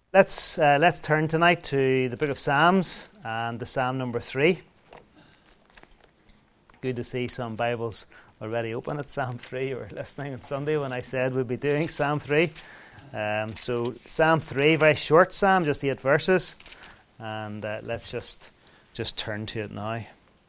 Let's turn tonight to the book of Psalms and the Psalm number 3. Good to see some Bibles already open at Psalm 3. You were listening on Sunday when I said we'd be doing Psalm 3. So Psalm 3, very short psalm, just 8 verses. And let's just turn to it now.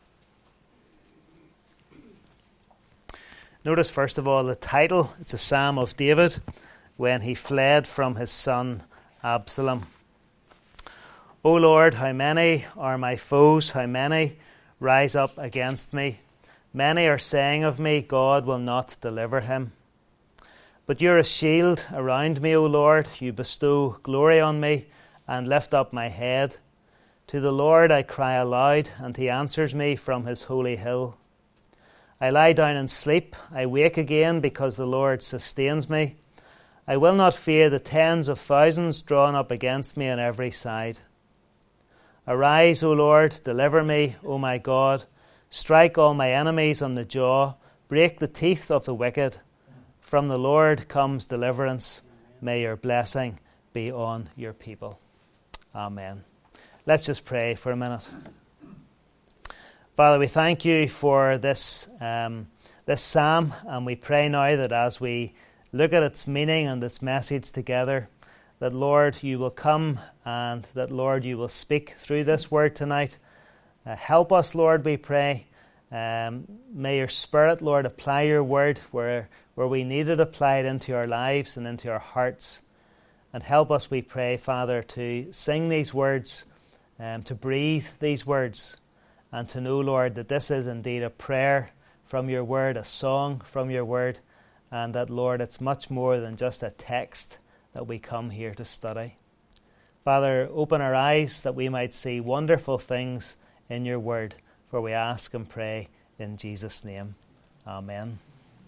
Notice first of all the title. It's a psalm of David when he fled from his son Absalom. O Lord, how many are my foes? How many rise up against me? Many are saying of me, God will not deliver him. But you're a shield around me, O Lord. You bestow glory on me and lift up my head. To the Lord I cry aloud, and he answers me from his holy hill. I lie down and sleep. I wake again because the Lord sustains me. I will not fear the tens of thousands drawn up against me on every side. Arise, O Lord, deliver me, O my God. Strike all my enemies on the jaw. Break the teeth of the wicked. From the Lord comes deliverance. May your blessing be on your people. Amen. Let's just pray for a minute. Father, we thank you for this psalm, and we pray now that as we look at its meaning and its message together, that, Lord, you will come and that, Lord, you will speak through this word tonight. Help us, Lord, we pray. May your Spirit, Lord, apply your word where we need it applied into our lives and into our hearts. And help us, we pray, Father, to sing these words, to breathe these words, and to know, Lord, that this is indeed a prayer from your word, a song from your word, and that, Lord, it's much more than just a text that we come here to study. Father, open our eyes that we might see wonderful things in your word, for we ask and pray in Jesus' name. Amen.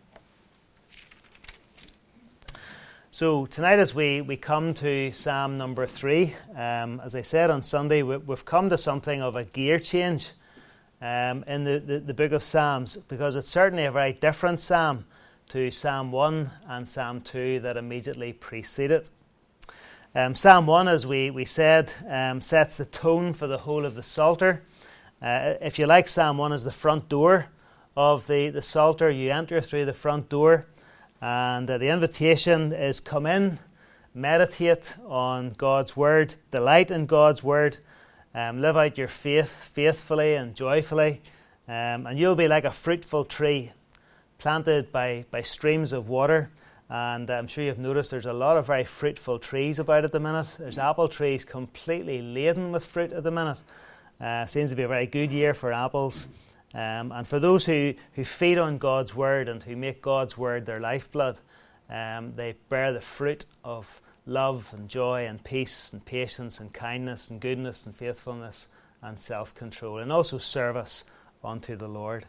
So tonight as we come to Psalm number 3, as I said on Sunday, we've come to something of a gear change in the book of Psalms, because it's certainly a very different psalm to Psalm 1 and Psalm 2 that immediately precede it. Psalm 1, as we said, sets the tone for the whole of the Psalter. If you like, Psalm 1 is the front door of the Psalter. You enter through the front door, and the invitation is come in, meditate on God's Word, delight in God's Word, live out your faith faithfully and joyfully, and you'll be like a fruitful tree planted by streams of water. And I'm sure you've noticed there's a lot of very fruitful trees about at the minute. There's apple trees completely laden with fruit at the minute. Seems to be a very good year for apples. And for those who feed on God's Word and who make God's Word their lifeblood, they bear the fruit of love and joy and peace and patience and kindness and goodness and faithfulness and self-control, and also service unto the Lord.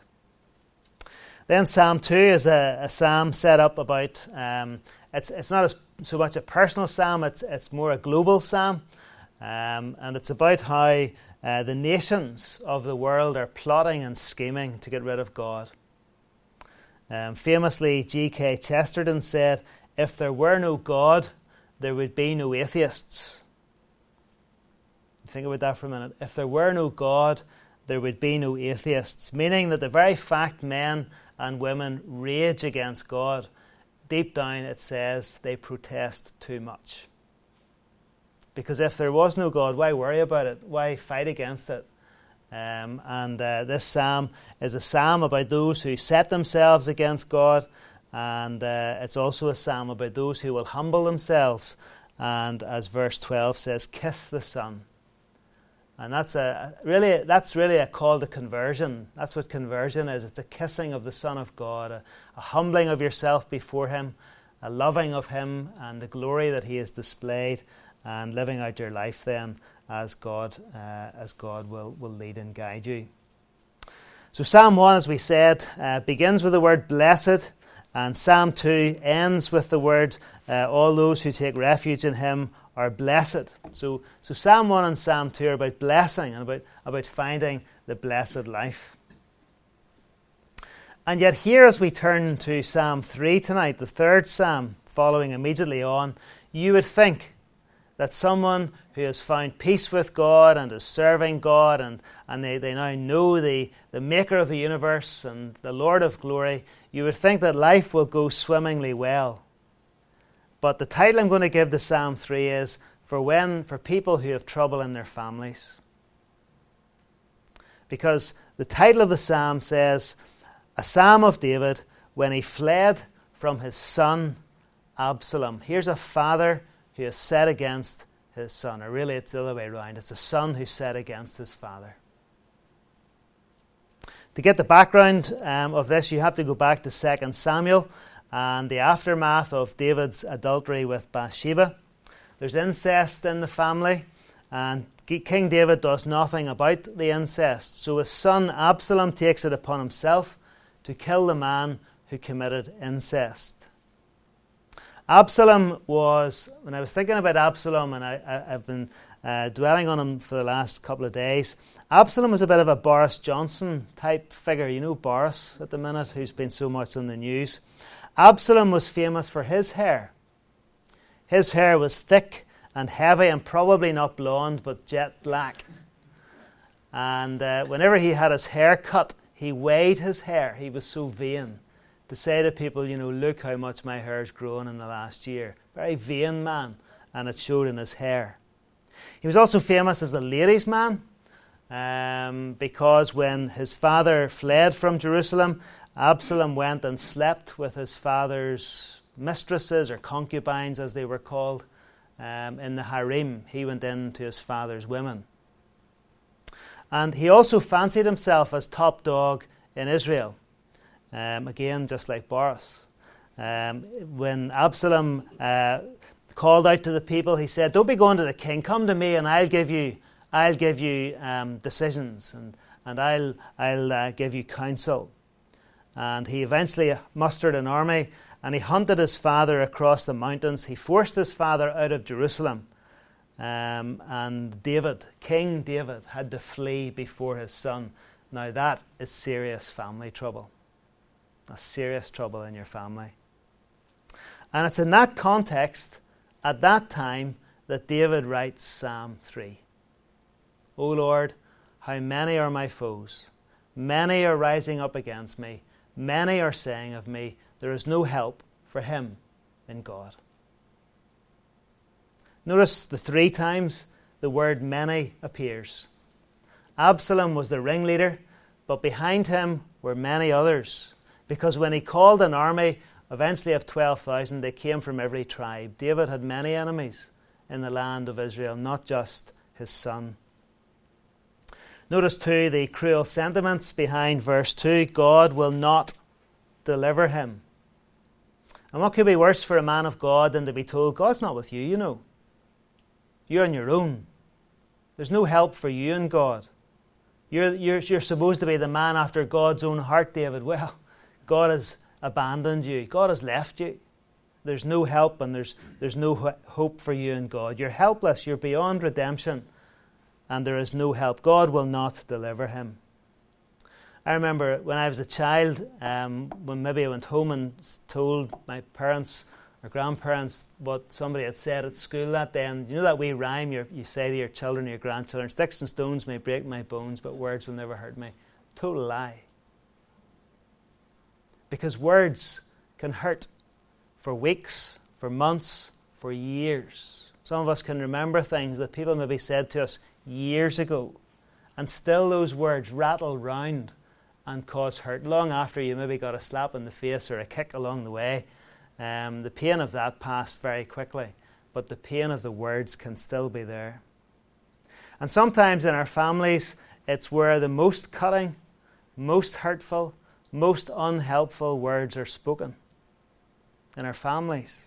Then Psalm 2 is a psalm set up about, it's not so much a personal psalm, it's more a global psalm. And it's about how the nations of the world are plotting and scheming to get rid of God. Famously, G.K. Chesterton said, if there were no God, there would be no atheists. Think about that for a minute. If there were no God, there would be no atheists. Meaning that the very fact men and women rage against God, deep down it says they protest too much. Because if there was no God, why worry about it? Why fight against it? This psalm is a psalm about those who set themselves against God, and it's also a psalm about those who will humble themselves and, as verse 12 says, kiss the Son. And that's really a call to conversion. That's what conversion is. It's a kissing of the Son of God, a humbling of yourself before Him, a loving of Him and the glory that He has displayed, and living out your life then as God will lead and guide you. So Psalm 1, as we said, begins with the word blessed, and Psalm 2 ends with the word all those who take refuge in Him are blessed. So Psalm 1 and Psalm 2 are about blessing and about finding the blessed life. And yet here, as we turn to Psalm 3 tonight, the third psalm following immediately on, you would think that someone who has found peace with God and is serving God, and they now know the maker of the universe and the Lord of glory, you would think that life will go swimmingly well. But the title I'm going to give to Psalm 3 is for people who have trouble in their families. Because the title of the psalm says, a psalm of David when he fled from his son Absalom. Here's a father who is set against his son. Or really, it's the other way around. It's a son who's set against his father. To get the background of this, you have to go back to 2 Samuel and the aftermath of David's adultery with Bathsheba. There's incest in the family, and King David does nothing about the incest. So his son Absalom takes it upon himself to kill the man who committed incest. Absalom was, when I was thinking about Absalom, and I've been dwelling on him for the last couple of days, Absalom was a bit of a Boris Johnson type figure. You know Boris at the minute, who's been so much on the news. Absalom was famous for his hair. His hair was thick and heavy and probably not blonde, but jet black. And whenever he had his hair cut, he weighed his hair. He was so vain to say to people, look how much my hair's grown in the last year. Very vain man, and it showed in his hair. He was also famous as a ladies' man, because when his father fled from Jerusalem, Absalom went and slept with his father's mistresses, or concubines as they were called, in the harem. He went in to his father's women. And he also fancied himself as top dog in Israel. Again, just like Boris. When Absalom called out to the people, he said, "Don't be going to the king. Come to me, and I'll give you decisions, and I'll give you counsel." And he eventually mustered an army, and he hunted his father across the mountains. He forced his father out of Jerusalem. And David, King David, had to flee before his son. Now that is serious family trouble. A serious trouble in your family. And it's in that context, at that time, that David writes Psalm 3. O Lord, how many are my foes? Many are rising up against me. Many are saying of me, there is no help for him in God. Notice the 3 times the word many appears. Absalom was the ringleader, but behind him were many others. Because when he called an army, eventually of 12,000, they came from every tribe. David had many enemies in the land of Israel, not just his son. Notice too the cruel sentiments behind verse 2. God will not deliver him. And what could be worse for a man of God than to be told, God's not with you, You're on your own. There's no help for you in God. You're supposed to be the man after God's own heart, David. Well, God has abandoned you. God has left you. There's no help, and there's no hope for you in God. You're helpless. You're beyond redemption, and there is no help. God will not deliver him. I remember when I was a child, when maybe I went home and told my parents or grandparents what somebody had said at school that day. And you know that wee rhyme you say to your children or your grandchildren, sticks and stones may break my bones, but words will never hurt me. Total lie. Because words can hurt for weeks, for months, for years. Some of us can remember things that people maybe said to us years ago, and still those words rattle round and cause hurt long after you maybe got a slap in the face or a kick along the way. The pain of that passed very quickly, but the pain of the words can still be there. And sometimes in our families, it's where the most cutting, most hurtful, most unhelpful words are spoken. In our families.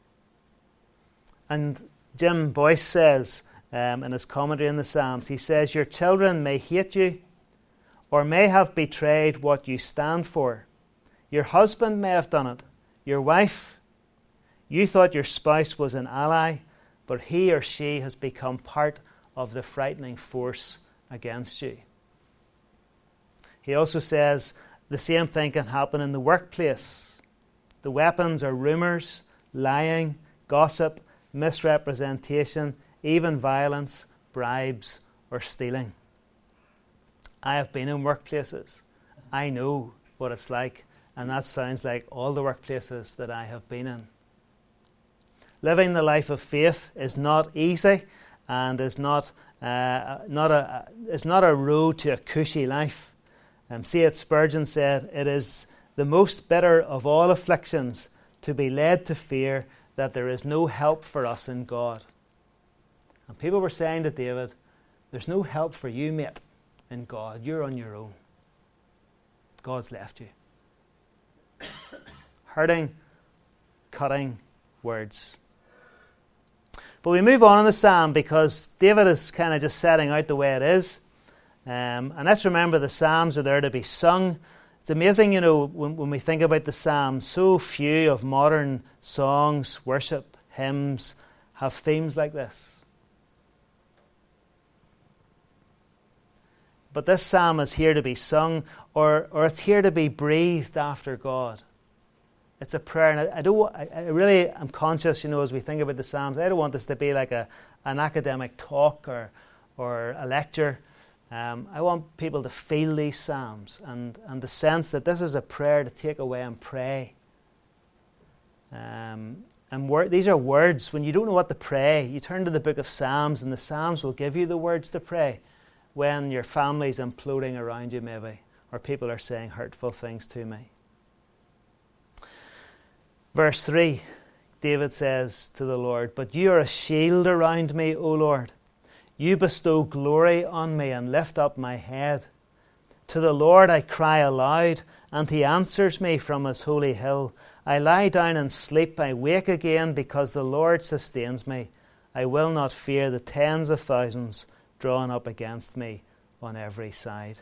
And Jim Boyce says in his commentary in the Psalms, he says, your children may hate you or may have betrayed what you stand for. Your husband may have done it. Your wife, you thought your spouse was an ally, but he or she has become part of the frightening force against you. He also says the same thing can happen in the workplace. The weapons are rumours, lying, gossip, misrepresentation, even violence, bribes, or stealing. I have been in workplaces. I know what it's like, and that sounds like all the workplaces that I have been in. Living the life of faith is not easy, and is not a road to a cushy life. C.H. Spurgeon said, "It is the most bitter of all afflictions to be led to fear that there is no help for us in God." And people were saying to David, "There's no help for you, mate, in God. You're on your own. God's left you." Hurting, cutting words. But we move on in the psalm because David is kind of just setting out the way it is. And let's remember the psalms are there to be sung. It's amazing, when we think about the psalms, so few of modern songs, worship, hymns have themes like this. But this psalm is here to be sung, or it's here to be breathed after God. It's a prayer, and I really am conscious, as we think about the Psalms, I don't want this to be like an academic talk or a lecture. I want people to feel these Psalms and the sense that this is a prayer to take away and pray. These are words. When you don't know what to pray, you turn to the book of Psalms, and the Psalms will give you the words to pray when your family's imploding around you, maybe, or people are saying hurtful things to me. Verse 3, David says to the Lord, "But you are a shield around me, O Lord. You bestow glory on me and lift up my head. To the Lord I cry aloud, and he answers me from his holy hill. I lie down and sleep, I wake again, because the Lord sustains me. I will not fear the tens of thousands drawn up against me on every side."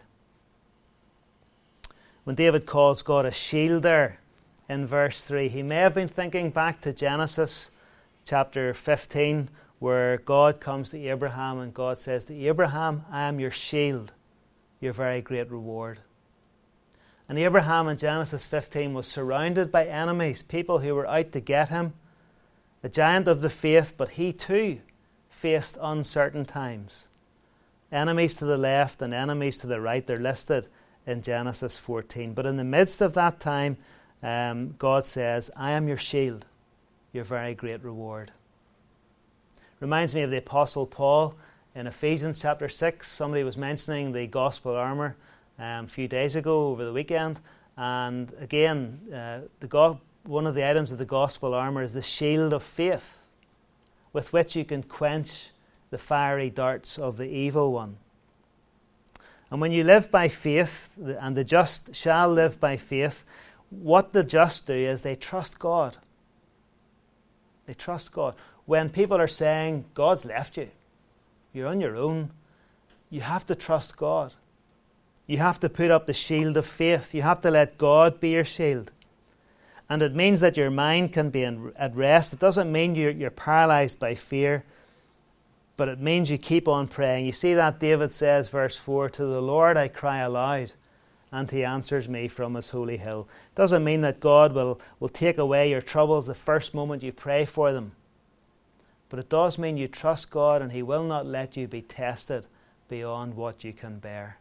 When David calls God a shield there, in verse 3, he may have been thinking back to Genesis chapter 15, where God comes to Abraham and God says to Abraham, "I am your shield, your very great reward." And Abraham in Genesis 15 was surrounded by enemies, people who were out to get him, a giant of the faith, but he too faced uncertain times. Enemies to the left and enemies to the right, they're listed in Genesis 14. But in the midst of that time, God says, "I am your shield, your very great reward." Reminds me of the Apostle Paul in Ephesians chapter 6. Somebody was mentioning the gospel armour a few days ago over the weekend. And again, one of the items of the gospel armour is the shield of faith, with which you can quench the fiery darts of the evil one. And when you live by faith, and the just shall live by faith, what the just do is they trust God. They trust God. When people are saying, "God's left you, you're on your own," you have to trust God. You have to put up the shield of faith. You have to let God be your shield. And it means that your mind can be at rest. It doesn't mean you're paralyzed by fear, but it means you keep on praying. You see that David says, verse 4, "To the Lord I cry aloud, and he answers me from his holy hill." It doesn't mean that God will take away your troubles the first moment you pray for them. But it does mean you trust God, and he will not let you be tested beyond what you can bear.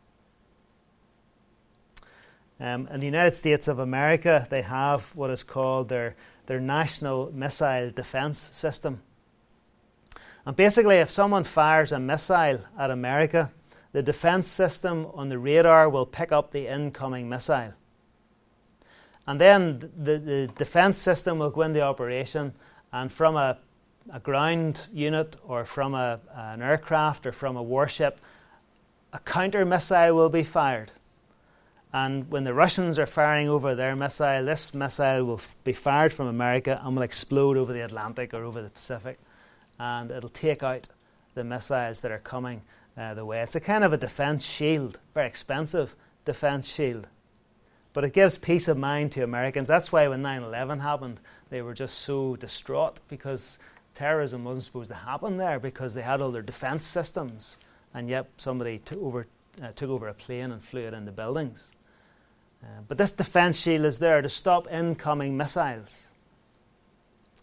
In the United States of America, they have what is called their National Missile Defense System. And basically, if someone fires a missile at America, the defense system on the radar will pick up the incoming missile. And then the defense system will go into operation, and from a ground unit or from an aircraft or from a warship, a counter missile will be fired. And when the Russians are firing over their missile, this missile will be fired from America and will explode over the Atlantic or over the Pacific. And it'll take out the missiles that are coming the way. It's a kind of a defense shield, very expensive defense shield. But it gives peace of mind to Americans. That's why when 9/11 happened, they were just so distraught, because terrorism wasn't supposed to happen there, because they had all their defense systems. And yet somebody took over a plane and flew it into buildings. But this defense shield is there to stop incoming missiles.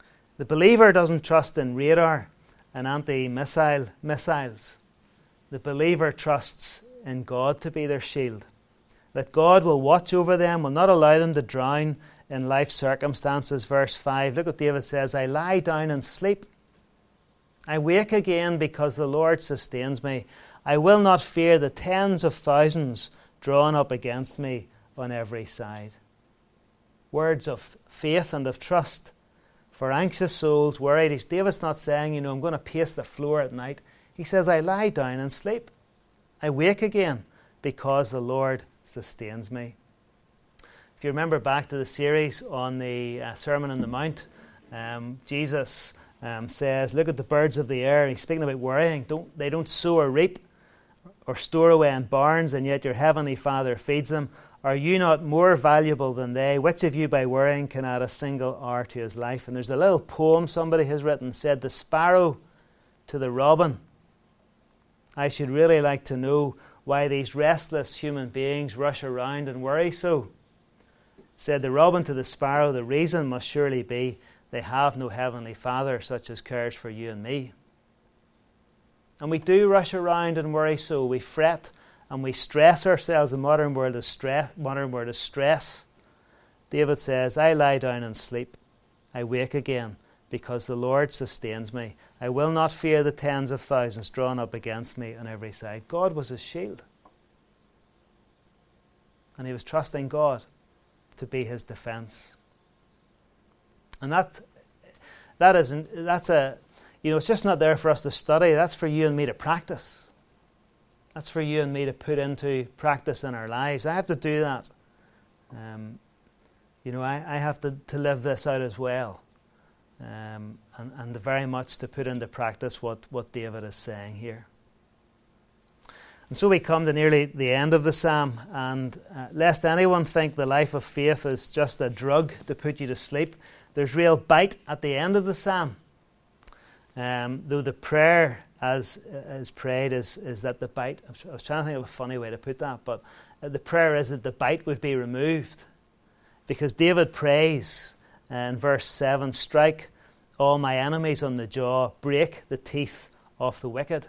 The believer doesn't trust in radar and anti-missile missiles. The believer trusts in God to be their shield. That God will watch over them, will not allow them to drown in life circumstances. Verse 5, look what David says, I lie down and sleep. I wake again because the Lord sustains me. I will not fear the tens of thousands drawn up against me on every side. Words of faith and of trust for anxious souls, worried. David's not saying, I'm going to pace the floor at night. He says, I lie down and sleep. I wake again because the Lord sustains me. If you remember back to the series on the Sermon on the Mount, Jesus says, look at the birds of the air. He's speaking about worrying. They don't sow or reap or store away in barns, and yet your heavenly Father feeds them. Are you not more valuable than they? Which of you by worrying can add a single hour to his life? And there's a little poem somebody has written, said, the sparrow to the robin. I should really like to know why these restless human beings rush around and worry so. Said the robin to the sparrow, the reason must surely be they have no heavenly Father such as cares for you and me. And we do rush around and worry so. We fret and we stress ourselves. The modern world is stress. David says, I lie down and sleep. I wake again because the Lord sustains me. I will not fear the tens of thousands drawn up against me on every side. God was his shield. And he was trusting God to be his defense. And it's just not there for us to study. That's for you and me to practice. That's for you and me to put into practice in our lives. I have to do that. I have to live this out as well. And very much to put into practice what David is saying here. And so we come to nearly the end of the psalm, and lest anyone think the life of faith is just a drug to put you to sleep, there's real bite at the end of the psalm. Though the prayer as prayed is that the bite, I was trying to think of a funny way to put that, but the prayer is that the bite would be removed. Because David prays in verse 7, strike all my enemies on the jaw, break the teeth of the wicked.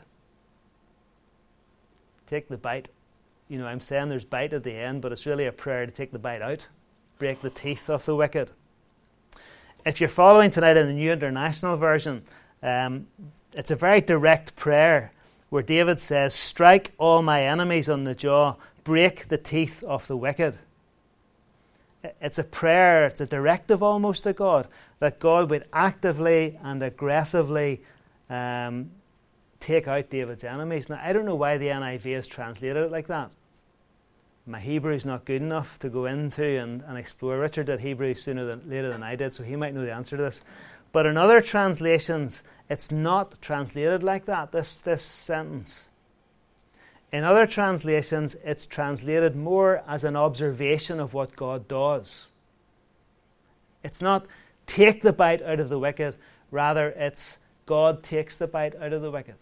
Take the bite. I'm saying there's bite at the end, but it's really a prayer to take the bite out. Break the teeth of the wicked. If you're following tonight in the New International Version, it's a very direct prayer where David says, strike all my enemies on the jaw, break the teeth of the wicked. It's a prayer, it's a directive almost to God, that God would actively and aggressively take out David's enemies. Now, I don't know why the NIV has translated it like that. My Hebrew is not good enough to go into and explore. Richard did Hebrew later than I did, so he might know the answer to this. But in other translations, it's not translated like that, this sentence. In other translations, it's translated more as an observation of what God does. It's not take the bite out of the wicked, rather it's God takes the bite out of the wicked.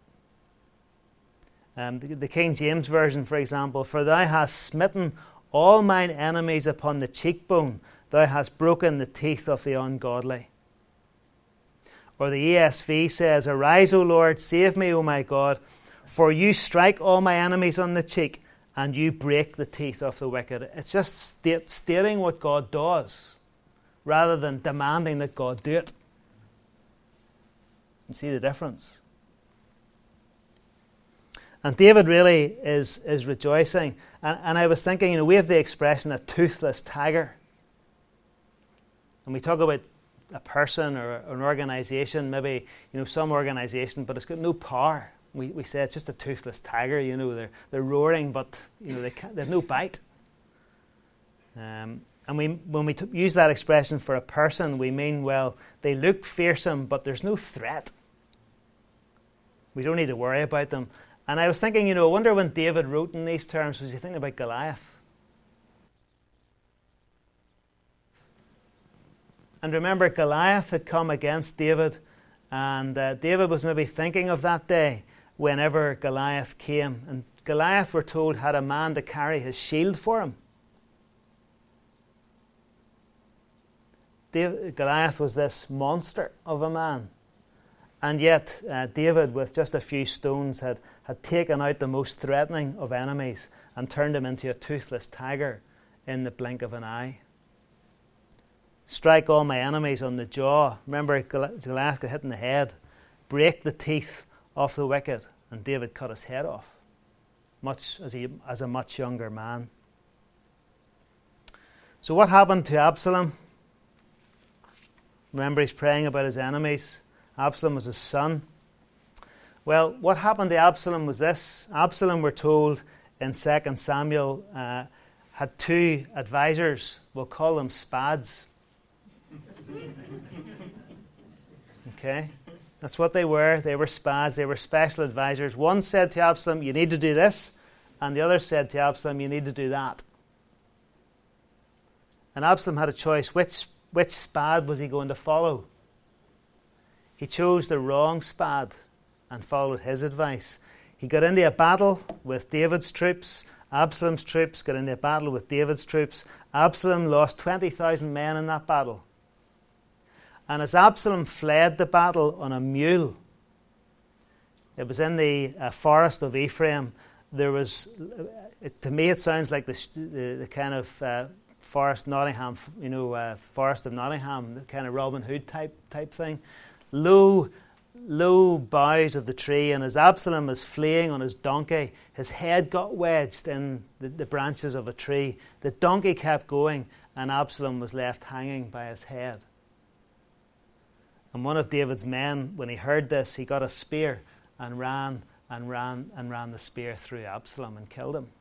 The King James Version, for example, for thou hast smitten all mine enemies upon the cheekbone, thou hast broken the teeth of the ungodly. Or the ESV says, arise, O Lord, save me, O my God, for you strike all my enemies on the cheek, and you break the teeth of the wicked. It's just stating what God does, rather than demanding that God do it. You see the difference? And David really is rejoicing. And I was thinking, we have the expression a toothless tiger. And we talk about a person or an organisation, maybe, some organisation, but it's got no power. We say it's just a toothless tiger, they're roaring, but they have no bite. And when we use that expression for a person, we mean, well, they look fearsome, but there's no threat. We don't need to worry about them. And I was thinking, I wonder when David wrote in these terms, was he thinking about Goliath? And remember, Goliath had come against David, and David was maybe thinking of that day whenever Goliath came. And Goliath, we're told, had a man to carry his shield for him. Goliath was this monster of a man. And yet David, with just a few stones, had taken out the most threatening of enemies and turned him into a toothless tiger in the blink of an eye. Strike all my enemies on the jaw. Remember, Goliath got hit in the head. Break the teeth of the wicked. And David cut his head off, much as a much younger man. So what happened to Absalom? Remember, he's praying about his enemies. Absalom was his son. Well, what happened to Absalom was this. Absalom, we're told in 2 Samuel, had two advisors. We'll call them spads. Okay? That's what they were. They were spads. They were special advisors. One said to Absalom, you need to do this. And the other said to Absalom, you need to do that. And Absalom had a choice. Which spad was he going to follow? He chose the wrong spad and followed his advice. He got into a battle with David's troops. Absalom's troops got into a battle with David's troops. Absalom lost 20,000 men in that battle. And as Absalom fled the battle on a mule, it was in the forest of Ephraim. There was, to me, it sounds like the kind of forest Nottingham, Forest of Nottingham, the kind of Robin Hood type thing. Low boughs of the tree, and as Absalom was fleeing on his donkey, his head got wedged in the branches of a tree. The donkey kept going, and Absalom was left hanging by his head. And one of David's men, when he heard this, he got a spear and ran the spear through Absalom and killed him.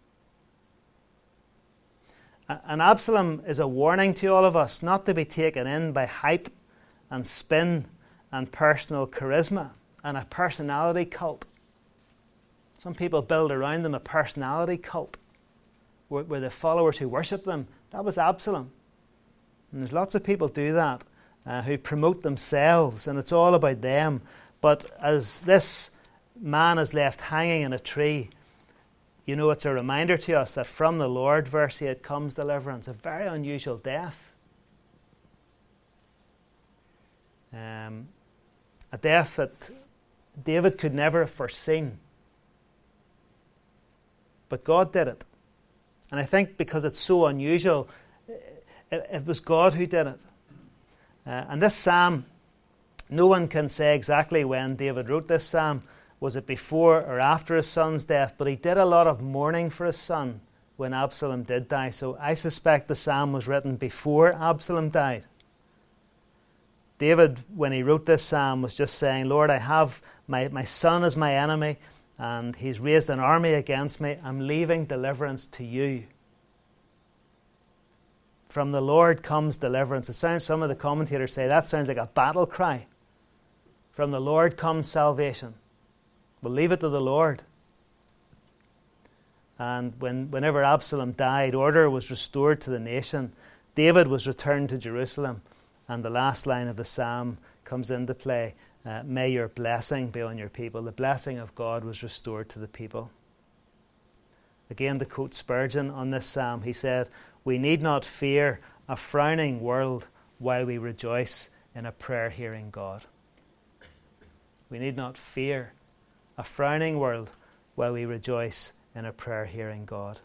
And Absalom is a warning to all of us not to be taken in by hype and spin and personal charisma and a personality cult. Some people build around them a personality cult where the followers who worship them, that was Absalom. And there's lots of people do that, who promote themselves, and it's all about them. But as this man is left hanging in a tree, it's a reminder to us that from the Lord, verse 8, comes deliverance, a very unusual death. A death that David could never have foreseen. But God did it. And I think because it's so unusual, it was God who did it. And this psalm, no one can say exactly when David wrote this psalm. Was it before or after his son's death? But he did a lot of mourning for his son when Absalom did die. So I suspect the psalm was written before Absalom died. David, when he wrote this psalm, was just saying, Lord, I have my son as my enemy, and he's raised an army against me. I'm leaving deliverance to you. From the Lord comes deliverance. Some of the commentators say that sounds like a battle cry. From the Lord comes salvation. We'll leave it to the Lord. And whenever Absalom died, order was restored to the nation. David was returned to Jerusalem. And the last line of the psalm comes into play. May your blessing be on your people. The blessing of God was restored to the people. Again, to quote Spurgeon on this psalm, he said, we need not fear a frowning world while we rejoice in a prayer-hearing God. We need not fear a frowning world while we rejoice in a prayer-hearing God.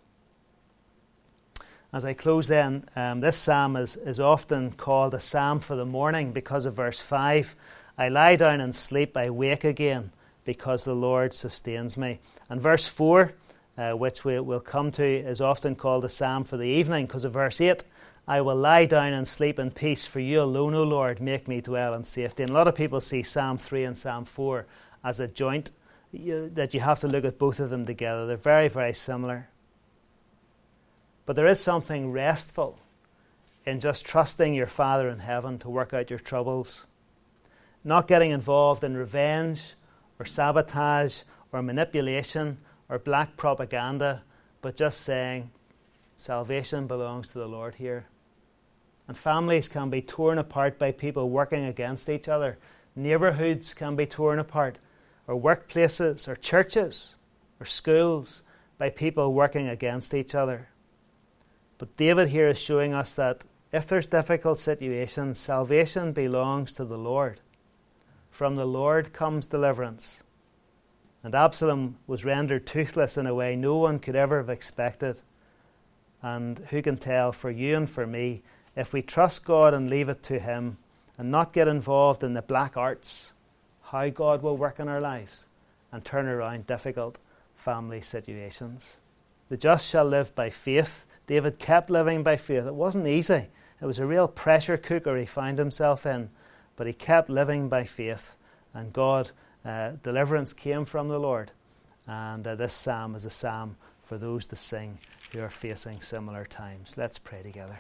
As I close then, this psalm is often called a psalm for the morning because of verse 5. I lie down and sleep, I wake again because the Lord sustains me. And verse 4, which we'll come to, is often called a psalm for the evening because of verse 8. I will lie down and sleep in peace, for you alone, O Lord, make me dwell in safety. And a lot of people see Psalm 3 and Psalm 4 as a joint, that you have to look at both of them together. They're very, very similar. But there is something restful in just trusting your Father in heaven to work out your troubles. Not getting involved in revenge or sabotage or manipulation or black propaganda, but just saying, salvation belongs to the Lord here. And families can be torn apart by people working against each other. Neighbourhoods can be torn apart, or workplaces, or churches, or schools, by people working against each other. But David here is showing us that If there's difficult situations, salvation belongs to the Lord. From the Lord comes deliverance. And Absalom was rendered toothless in a way no one could ever have expected. And who can tell, for you and for me, if we trust God and leave it to Him and not get involved in the black arts, how God will work in our lives and turn around difficult family situations. The just shall live by faith. David kept living by faith. It wasn't easy. It was a real pressure cooker he found himself in. But he kept living by faith. And God, deliverance came from the Lord. And this psalm is a psalm for those to sing who are facing similar times. Let's pray together.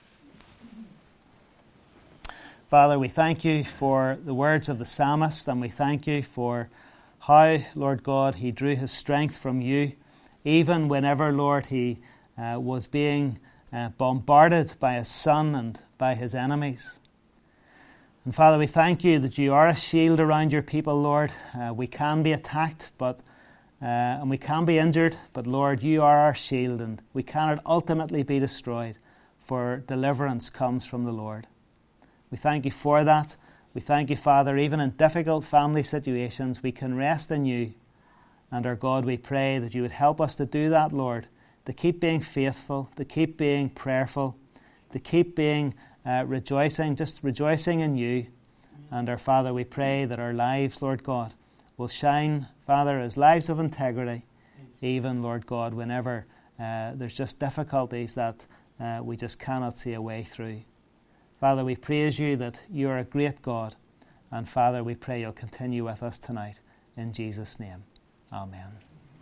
Father, we thank you for the words of the psalmist, and we thank you for how, Lord God, he drew his strength from you, even whenever, Lord, he was being bombarded by his son and by his enemies. And Father, we thank you that you are a shield around your people, Lord. We can be attacked, and we can be injured, but Lord, you are our shield, and we cannot ultimately be destroyed, for deliverance comes from the Lord. We thank you for that. We thank you, Father, even in difficult family situations, we can rest in you. And our God, we pray that you would help us to do that, Lord, to keep being faithful, to keep being prayerful, to keep being rejoicing in you. And our Father, we pray that our lives, Lord God, will shine, Father, as lives of integrity, even, Lord God, whenever there's just difficulties that we just cannot see a way through. Father, we praise you that you are a great God. And Father, we pray you'll continue with us tonight. In Jesus' name, amen.